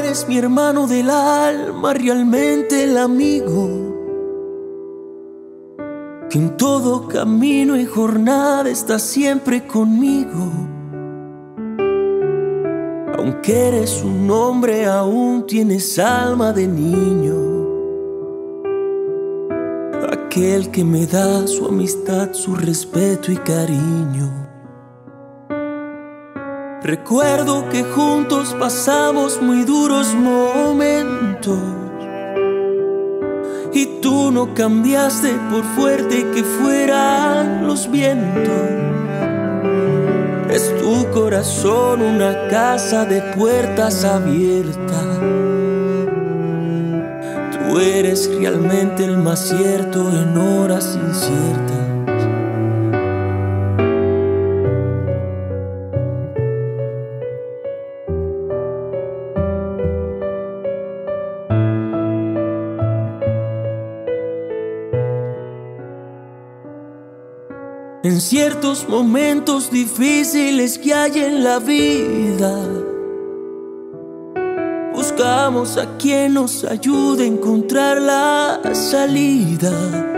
eres mi hermano del alma, realmente el amigo que en todo camino y jornada está siempre conmigo. Aunque eres un hombre, aún tienes alma de niño. Aquel que me da su amistad, su respeto y cariño. Recuerdo que juntos pasamos muy duros momentos y tú no cambiaste por fuerte que fueran los vientos. Es tu corazón una casa de puertas abiertas. Tú eres realmente el más cierto en horas inciertas. En ciertos momentos difíciles que hay en la vida, buscamos a quien nos ayude a encontrar la salida.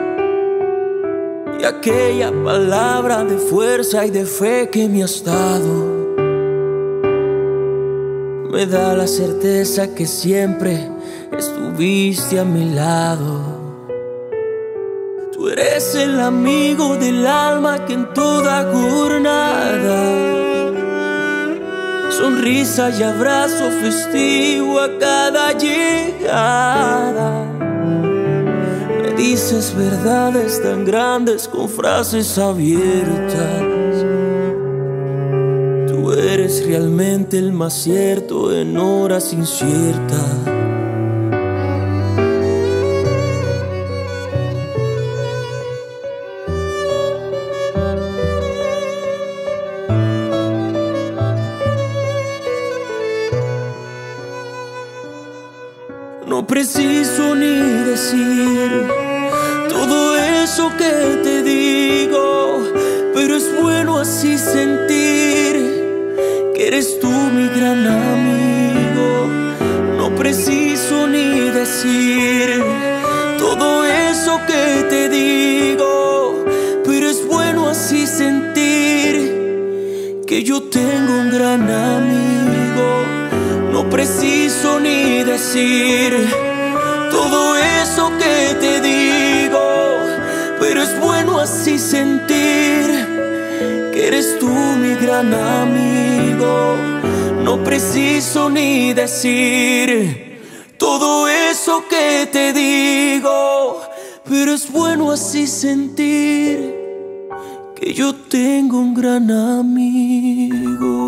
Y aquella palabra de fuerza y de fe que me has dado me da la certeza que siempre estuviste a mi lado. Tú eres el amigo del alma que en toda jornada, sonrisa y abrazo festivo a cada llegada, me dices verdades tan grandes con frases abiertas. Tú eres realmente el más cierto en horas inciertas. No preciso ni decir todo eso que te digo, pero es bueno así sentir que eres tú mi gran amigo. No preciso ni decir todo eso que te digo, pero es bueno así sentir que yo tengo un gran amigo. No preciso ni decir todo eso que te digo, pero es bueno así sentir que eres tú mi gran amigo. No preciso ni decir todo eso que te digo, pero es bueno así sentir que yo tengo un gran amigo.